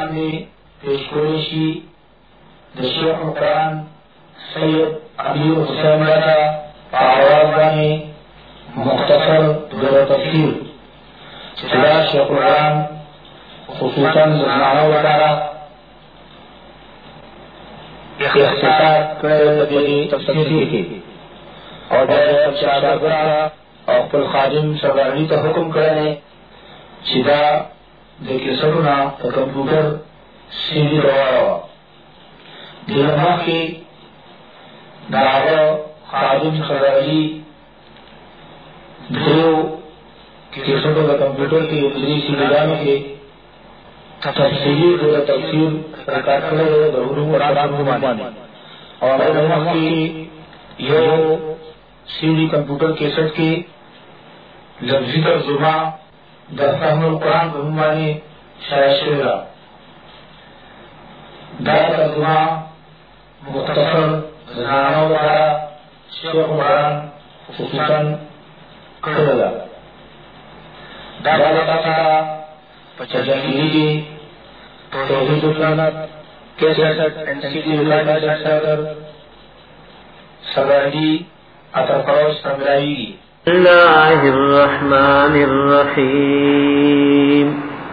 باندې پیش کړی شي د شیخ القرآن سید امیر حسین راجا په آواز باندې مختصر د تفسیر چې دا شیخ القرآن خصوصا د زنانو لپاره اختصار کړی دی تفسیر کې او د شاګرد او خپل خادم سرګردي ته حکم کړی چې دا د کیسټونو په کمپیوټر سیدي راوړو د مخکې دا خادم سرګردي دیو کیسټو په کمپیوټر کې یو دې سیدانو کې تفصیلی د تفسیر پرکار کړی د علوم قرآن باندې او د مخکې یو سیدي کمپیوټر کیسټ کې لفظی ترجمه د فهم القرآن په باندې شایع شوی دا ترجمه مختصر زنانو لپاره شیخ القرآن خصوصا کړی ده دا لپاره پچاجی توحید السنت کیسٹ اینڈ سیڈی ریکارڈنگ سینٹر سرگردی اترپروش تمرائی. بسم الله الرحمن الرحيم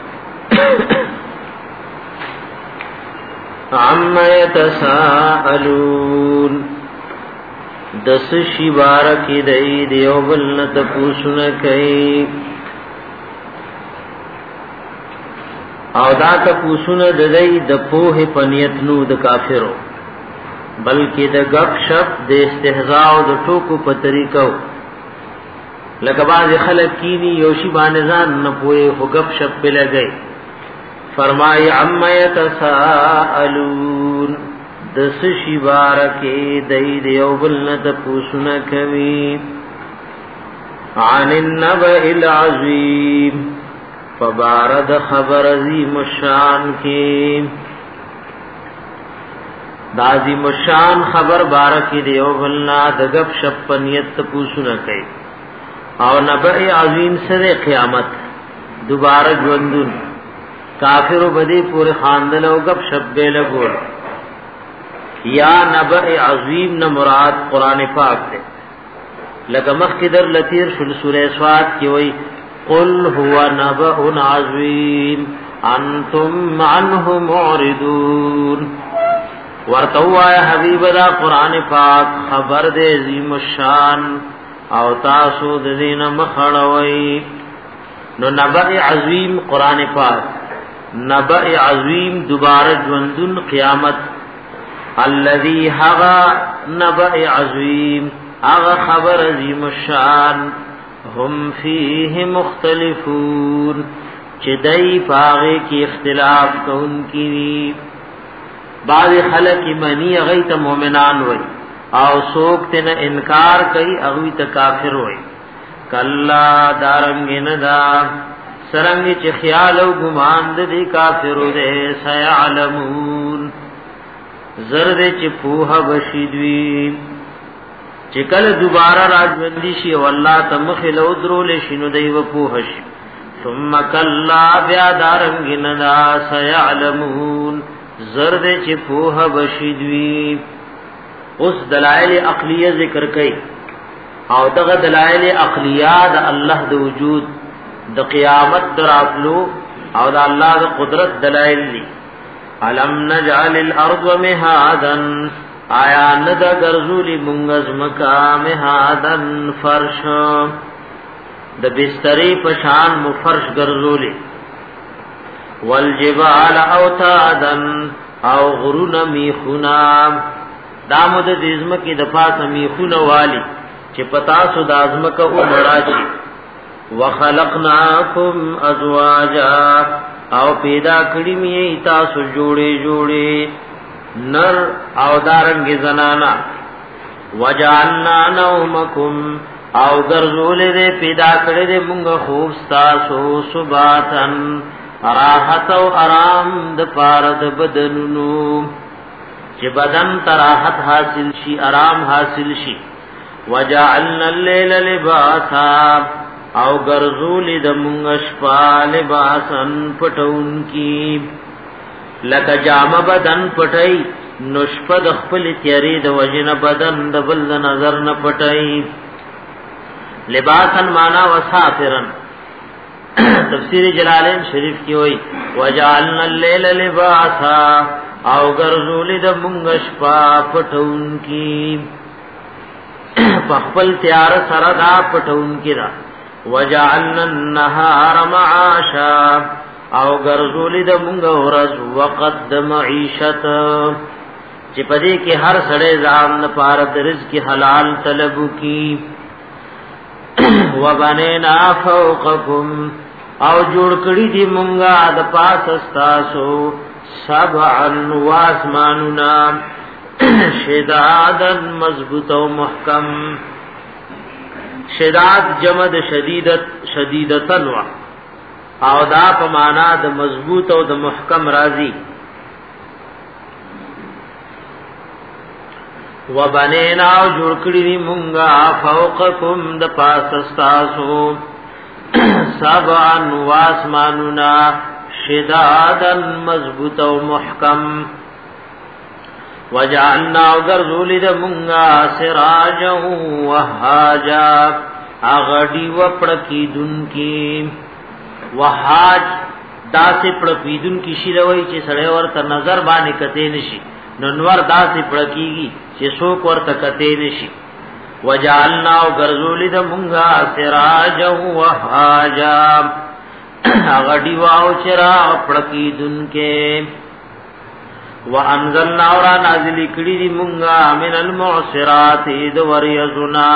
عما يتساءلون دس شی بارک دی دیو بلنت پوسن کئی او دا تپوسن ددی د پوه پنیت نو د کافرو بلکې د غب شپ د استهزاء او د ټوکو په طریقو لکه باز خلک کینی یوشی باندې ځان نه پوهه خو غب شپ په لګي فرمای عما يتساءلون د سشی بارکه دای دیو بلنت پوسن کوي عن النبأ العظیم فبارد خبر عظیم الشان کی دازی مشان خبر بارکی دیو بلنا دگب شپنیت پوسونا کئی او نبع عظیم سر قیامت دوبارہ جوندون کافر و بدی پورے خاندن او گب شپ بے لگور یا نبع عظیم نمراد قرآن پاک دے لگمخ کی در لطیر شل سورہ سواد کی وئی قل هو نبأ عظیم انتم عنه معرضون ورتوا یا حبیب دا قرآن پاک خبر دے عظیم الشان او تاسو د دین مخړوي نو نبأ عظیم قرآن پاک نبأ عظیم دوبارہ ژوندون قیامت الذي هغا نبأ عظیم هغا خبر عظیم الشان هم فیه مختلفون چدئی پاغے کی اختلاف کون کی بعض خلق منی غیت مومنان وئی او سوکت نہ انکار کئی اغوی تا کافر وئی کلا دارنگ ندا سرنگ چی خیال و گمان دی کافر دے سیعلمون زرد چی پوها بشیدوی چکل دوبارہ راجوندی شی واللہ تمخل ادرول شنو دی و پوهش ثم کلا بیا دارنگ ندا سیعلمون زرد چی پوها بشیدوی اس دلائل عقلیہ ذکر کئی او دغ دلائل عقلیہ دا اللہ دا وجود دا قیامت در افلو او دا اللہ دا قدرت دلائل لی علم نجعل الارض مہادن آیا ندا گرزولی منگز مکا مہادن فرش دا بستری پشان مفرش گرزولی والجبال اوتادن او غرون میخونام دامد دزمکی دپاس میخون والی چه پتاسو دازمک او مراجی وخلقناکم ازواجا او پیدا کړی می تاسو جوړې جوړې نر او دارنګ زنانا وجعلنا نومکم او ګرځول دې پیدا کړی دې مونږ خوب تاسو سباتن راحت او آرام د پاره د بدنونو چې بدن تراحت حاصل شي آرام حاصل شي وجعلنا الليل لباسا او ګرځول د مونږ شپه لباسن پټون کی لکه جامه بدن پټي نشپد خپل تیاری د وجنه بدن د بل نظر نه پټي لباسن معنا وسافرن تفسیر جلالین شریف کی ہوئی وجعلنا اللیل لباسا او گرزولی دا منگش پا پٹھون کی پخپل تیار سردا پٹھون کی دا وجعلنا النهار معاشا او گرزولی دا منگ ورز وقت دا معیشت چی پدی کی ہر سڑے زام پارد رزق حلال طلبو کی وبنینا فوقکم او جوړ کړی دی مونږه د پاس استاسو سبعا واسماننا شدادن مضبوط او محکم شداد جمد شدیدتن وا او دا په معنا د مضبوط او د محکم راضی وبنینا او جوړ کړی دی مونږه فوقکم د پاس استاسو سبعا واسماننا شدادا مضبوط و محکم وجعلنا غرزول دمونگا سراجا وحاجا اغڑی و پڑکی دن کی وحاج دا سے پڑکی دن کی شیروئی چی سڑے ورطا نظر بانے کتے نشی ننور دا سے پڑکیگی چی سوک ورطا کتے نشی وجعلنا غرزول دمونگا سراجا وحاجا اغڑی واو چرا پڑکی دن کے وانزلنا اورا نازلی کڑی دی مونگا من المعصرات دور یزنا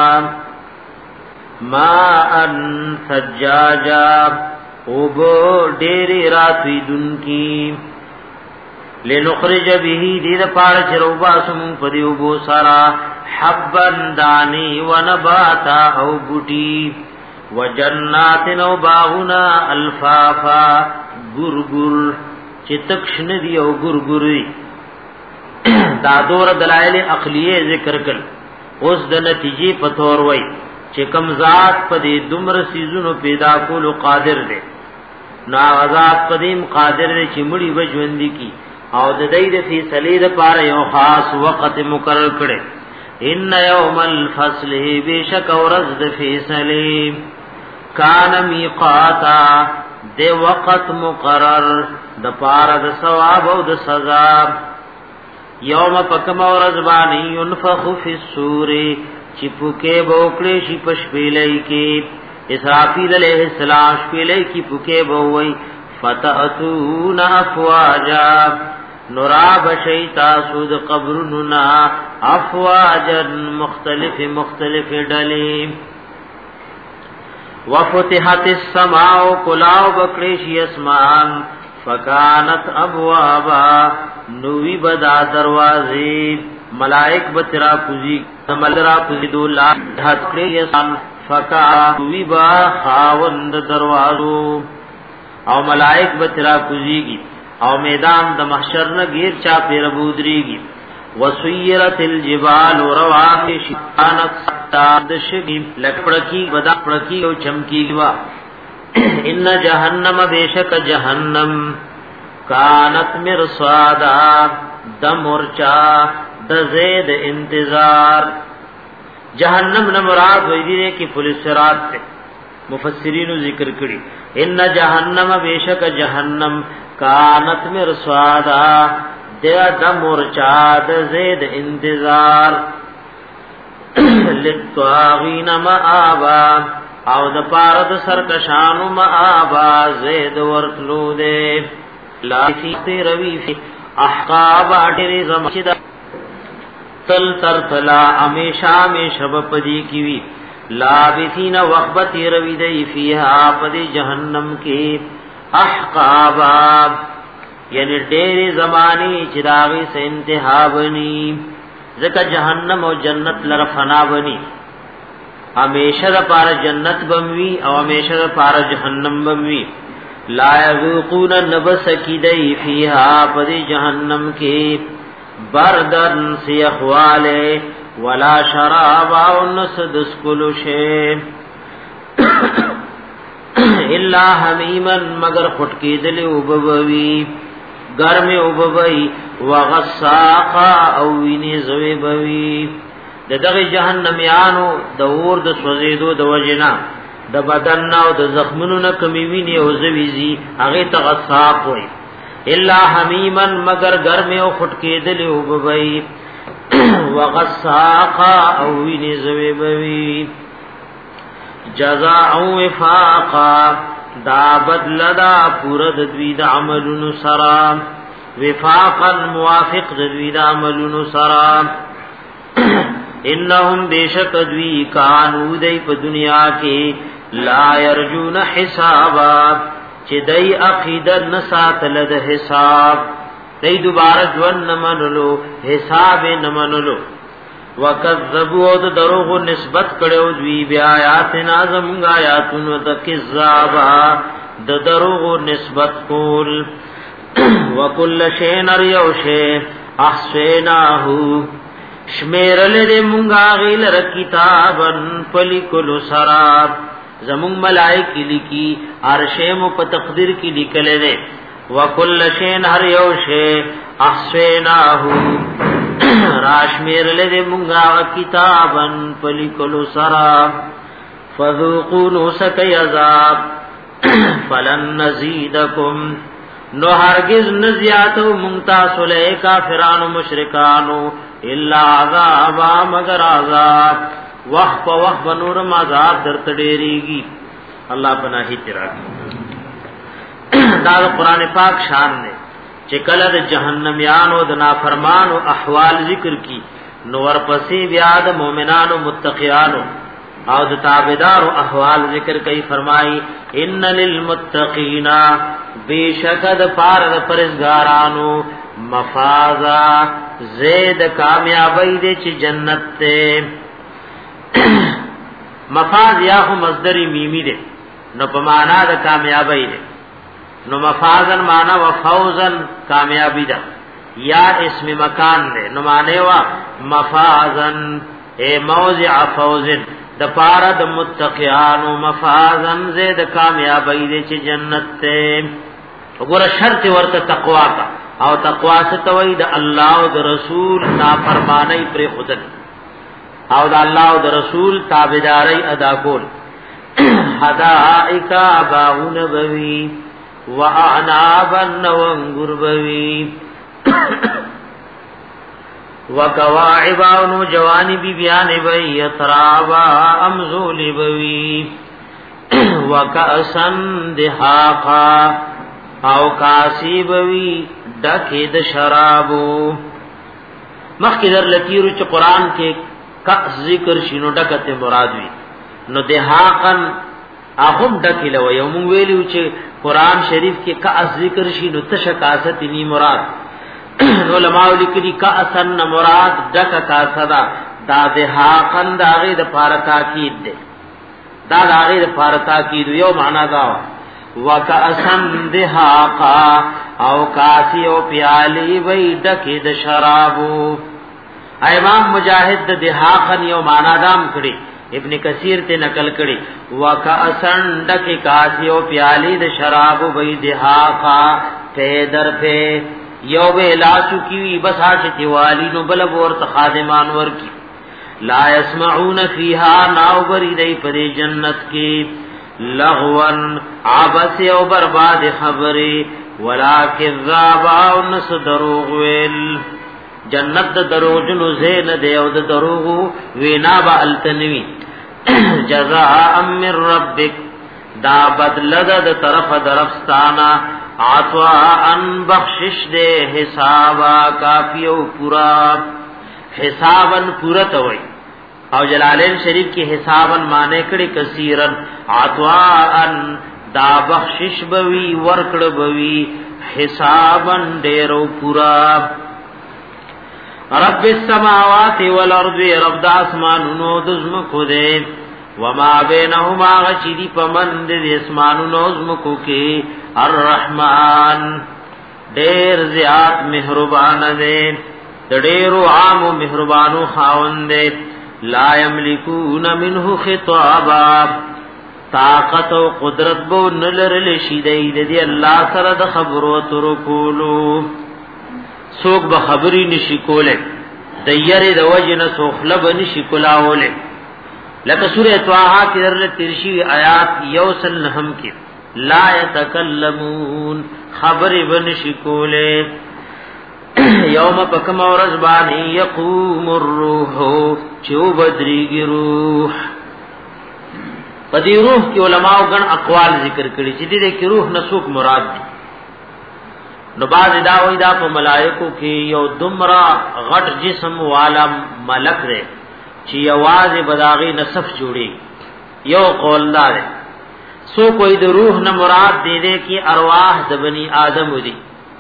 ماءن سجاجا اوبو دیری راتوی دن کی لنخرج به دید پار چروبا سمون پدی اوبو سارا حبن دانی و نباتا او بوٹی وجنات نو باغنا الفافا گرگر چتکشن دی او گرگری دا دور دلائل عقلیه ذکر کل اوس د نتیجې پتور وای چې کم ذات پدې دمر سيزونو پیدا کولو قادر دی نا ذات پدیم قادر دی چې مړي وجوندي کی او د دې د فیصله لپاره یو خاص وخت مقرر کړي ان یوم الفصل بیشک ورځ د فیصله کان میقاتا د وقت مقرر د پاره د ثواب او د سزا یوم پکم ورځ باندې ينفخ فی الصور چپوکه بوکړې شي پشپېلې کې اسرافیل علیہ السلام شپېلې کې پوکه بووي فتاتون افواجا نوراب شیتا سود قبرنا افواجا مختلف ډلې وفتحت السماء کلاو بکړې اسمان فکانت ابوابا نوی بدا دروازې ملائک بترا پوزی ملرا پوزی دولا حد کړې اسمان فکانوی با خاوند دروازو او ملائک بترا پوزیږي او میدان د محشر نه غیر چا پیر بودريږي وسيرت الجبال رواحي شانت تاد شگی لکڑکی ودا پڑکی او چمکی وا ان جہنم بیشک جہنم کانت مرصادا دمرچا د زید انتظار جہنم نہ مراد وی دی کہ پولیس سرات سے مفسرین ذکر کړي ان جہنم بیشک جہنم کانت مرصادا د مورچا د زید انتظار للطاغین مآبا او د پارد سرکشانو مآبا زید ورتلو دے لا فی روی فی احقاب اٹری زمشد تل ترتلا امیشا میں شب پدی کیوی لابثین وقبتی روی دی فیہا پدی جہنم کی احقابا یعنی ډېر زمانی چراغی سے انتہا بنی ذکر جہنم او جنت لر فنا بنی ہمیشہ پار جنت بموی او ہمیشہ پار جہنم بموی لا یذوقون نبس کیدی فیہا پدی جہنم کی بردن سیخوالے ولا شرابا ونسدس کل شے الا حمیما مگر خٹکی دلی وبوی گرم وبوي وغساقا او ویني زوي بوي دغه جهنميانو د اور د سوزیدو د وجنا د بدن او د زخمونو نه کمی ویني او زويزي هغه ته غساق وي الا حمیمن مگر گرم او خټکېدل وبوي وغساقا او ویني زوي بوي جزاء وفاقا دا بدل دا پورا د دوی د عملونو سرا وفاقا موافق د دوی د عملونو سرا انهم بیشک دوی کانو دی په دنیا کې لا يرجون حسابا چې دای عقیده نساتل د حساب دای دوباره ژوند نمنلو حساب نمنلو وکذبوا د دروغ نسبت کړو دوی بیا آیاتنا زمغ آیاتونو د کذابا د دروغ نسبت کول وکل شین اریوشه احسناه شمیرل دې مونږه غیل ر کتابن پلیکلو سراب زمون ملائکی لکی عرشه مو په تقدیر کې لیکل دي وکل شین هر یوشه احسناه راشمیر لده منگا کتابن پلیکلو سرا فذوقوا نوسکی عذاب فلن نزیدکم نو هرگز نزیاتو منگتاسو لئے کافرانو مشرکانو الا عذابا مگر عذاب وقت پا وقت بنورم عذاب در تڑیریگی اللہ پناہی تراکی دا قرآن پاک شان نے چې کله د جهنميانو د نافرمانو احوال ذکر کی نو ورپسې بیا د مؤمنانو متقیانو او د تابعدارو احوال ذکر کوي فرمایي ان للمتقین بیشکد پار د پرهیزګارانو مفازا زید کامیابی دې چې جنت ته مفاز یا هو مصدر میمی ده نو په معنا د کامیابی ده نو مفازن مانا و فوزن کامیابی دا یا اسم مکان دے نو مانے و مفازن اے موضع فوزن دا پارا دا متقیانو مفازن زید کامیابی دے چی جنت تے وګوره شرط ورته تقوا کا او تقوا ستوي د الله او د رسول نافرمانی پر خدل او د الله او د رسول تابعداري ادا کول حدائق باغون بوي واعنابا وانغر بوي وکواعب او جوانب بیان بی اترابا امزول بوي وکاسن دهاقا او کاسی بوي ډکه د شرابو مخکې در لتیرو چې قران کې کا ذکر شینو ډکته مراد وي نو دهاقن اهم ډکه لو یوم ویلو چې قران شریف کې کا ذکر شینو تشکاست ني مراد علماء لیکلي کا اسن مراد ډکه کا صدا دا دهاقن داغه د پاره تاکید ده دا داغه د پاره تاکید یو معنا دا وکاسن دهاقا او کاسی او پیالی وی ډکه د شرابو امام مجاهد د دهاقن یو معنا دام کړي ابن کثیر ته نقل کړي وکاسن ډکه کاسی او پیالی د شرابو وی دهاقا ته در په یو به لا چکی بس حاجت والی نو بل ور خادمان ور کی لا يسمعون فيها ناوبری دی پر جنت کی لغون عبس او برباد خبره ولا کذابا او نس دروغ ویل جنت د دروغجنو زین دی او د دروغ وینا با التنوی جزاء من ربک دا بدل د طرف درفستانا عطوا ان بخشش دے حسابا کافی او پورا حسابن پورا توئی او جلالین شریف کی حسابن مانے کڑی کثیرن عطوا ان دا بخشش بوی ورکڑ بوی حسابن دیرو پورا رب السماوات والارض رب دا اسمانونو دزمکو دے وما بینهما غچدی پمند دے اسمانونو دزمکو کے الرحمن دیر زیاد مہربان دے دیر عام و مہربانو خاون دے لا یملکون منه خطابا طاقت او قدرت بو نلرل شي دی الله سره د خبرو تر کولو سوق به خبري نشي کوله د یری د وجنه سوخله بنشي کولاوله لکه سوره طه کې درل ترشی آیات یوسل نهم کې لا يتکلمون خبر بنشي کوله یوم پکم اورز باندې یقوم الروح چو بدریږي روح پدې روح کې علماء غن اقوال ذکر کړي چې دې کې روح نسوک مراد دي نو باز دا وې دا په ملائکو کې یو دمرا غټ جسم والا ملک دی چې आवाज بداغي نصف جوړي یو قول دار سو کوئی د روح نه مراد دې کې ارواح د بني آدم دي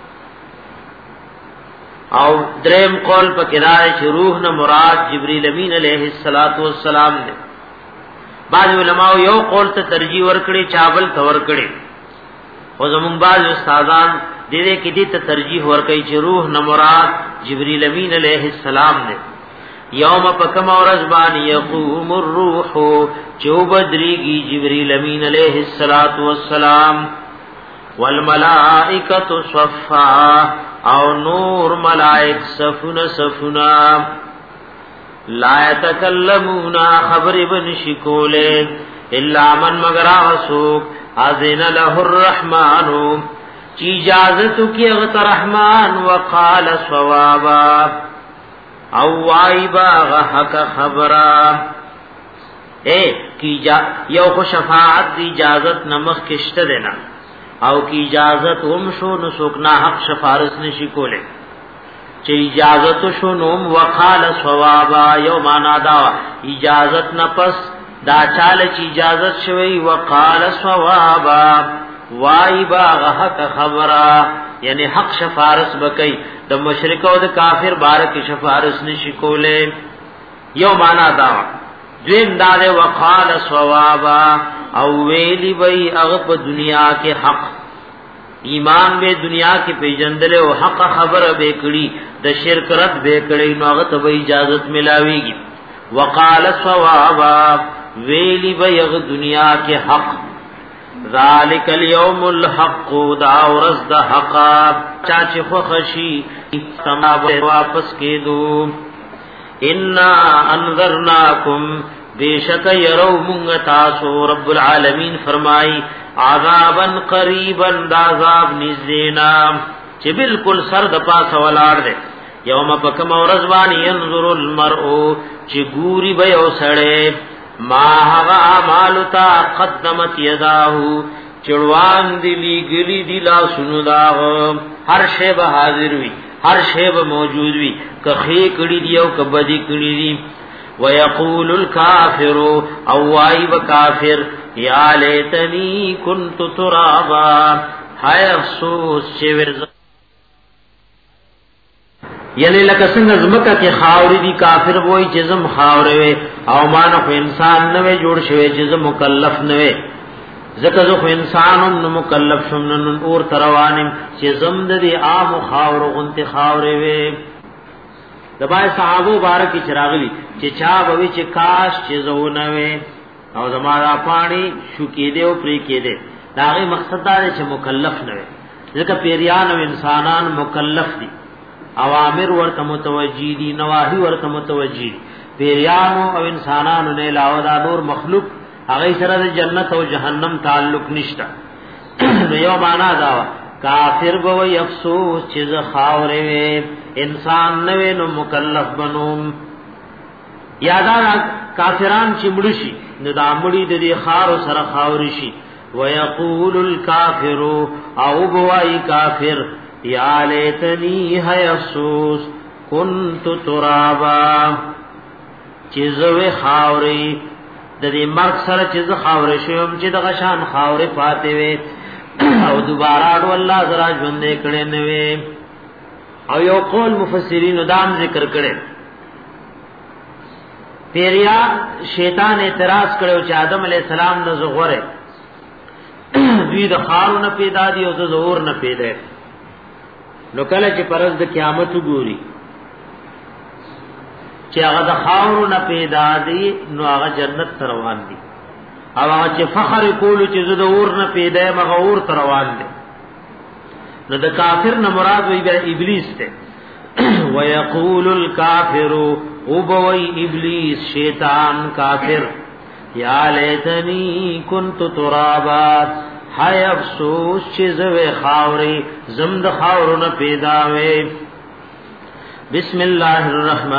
او دریم قول په کدار چې روح نه مراد جبرئیل امین علیه السلام دی بعض علماء یو قول ته ترجیح ورکړي چاول تور کړي او زمون بعض استادان دې کې دې ته ترجیح ورکړي چې روح نه مراد جبرئیل امین علیه السلام دی یوم پکم اورز باندې یقوم الروح چوبدریږي جبرئیل امین علیه السلام والملائکۃ صفا او نور ملائک صفنا لا يتكلمون خبر ابن شکوله الا من مگر اسوک اذن له الرحمن چی اجازت کی اغت رحمان وقال صوابا او وایبا حق خبرا کی یو خو شفاعت دی اجازت نمخ کشته دینا او کی اجازت هم شو نسوک نا حق شفارس نشی کوله چې اجازت شو نوم وقال صوابا یو معنا دا اجازت نه پس دا چاله چې اجازت شوی وقال صوابا وای با حق خبره یعنی حق شفارس بکئی د مشرک او د کافر بارک شفارس نشی کوله یو معنا دا دین دا وقال صوابا او ویلی وی هغه په دنیا کې حق ایمان به دنیا کې پیجندل او حق خبره به کړي د شرک رد به کړي نو هغه ته اجازه ملاويږي وقال صوابا ویلی به هغه دنیا کې حق ذالک الیوم الحق دا ورځ د حق چا چې خو خشي سما واپس کېدو ان انذرناکم بیشک یرو مونږ تاسو رب العالمین فرمای عذابا قریبا دا عذاب نزدینا چې بالکل سر د پاسه ولاړ دی یوم پکم ورځ باندې ينظر المرء چې ګوري به اوسړې ما هغه اعمال تا قدمت یداه چړوان دی لګلی دی لا سنو دا هر شی به حاضر وي هر شی به موجود وي کخې کړي دی او کبدي کړي دی ويقول الكافر او وايب کافر یا لیتنی کنت ترابا ہائے افسوس چې ورز یعنی لکه څنګه زمکه کې خاورې دي کافر وای چې زم خاورې وي او مانه خو انسان نه وي جوړ شوی چې زم مکلف نه وي ځکه زه خو انسانم نو مکلف شوم نن اور تروانم چې زم د دې عام خاورو غنته خاورې وي دبای صحابه بارک چراغلی چې چا بوي چې کاش چې زونه وي او زمارا پانی شو کې دې او پری کې دې داغه مقصد دا چې مکلف نه وي ځکه پیریان او انسانان مکلف دي اوامر ورته متوجی دي نواهی ورته متوجی پیریان او انسانانو نه علاوه دا نور مخلوق هغه سره د جنت او جهنم تعلق نشته نو یو معنا دا کافر بوي افسوس چې ز خاورې وي انسان نه نو مکلف بنوم یادار کافران چې مړ شي نو دا مړي د دې خار سره خاوري شي ويقول الكافر او بوای کافر یا لیتنی ہے افسوس كنت ترابا چې زوی خاوري د دې مرګ سره چې ز خاورې شوم چې د غشان خاورې پاتې وي او دوباره اډو الله زرا ژوندې کړي نه وي او یو قول مفسرین دام ذکر کړي پیریا شیطان اعتراض کړو چې آدم علی السلام نو زغوره دوی د خارونه پیدا دي او زور نه پیدا نو کله چې پرز د قیامت وګوري چې هغه د خارونه پیدا دي نو هغه جنت ته روان دي او چې فخر کول چې زه د اور نه پیدا مغور تر روان دي نو د کافر نه مراد وی ابلیس ته ويقول الكافر وبوي ابلیس شیطان کافر یا لیتنی کنت ترابا ہائے افسوس چې زوی خاوري زم د خاورونه پیدا وې بسم الله الرحمن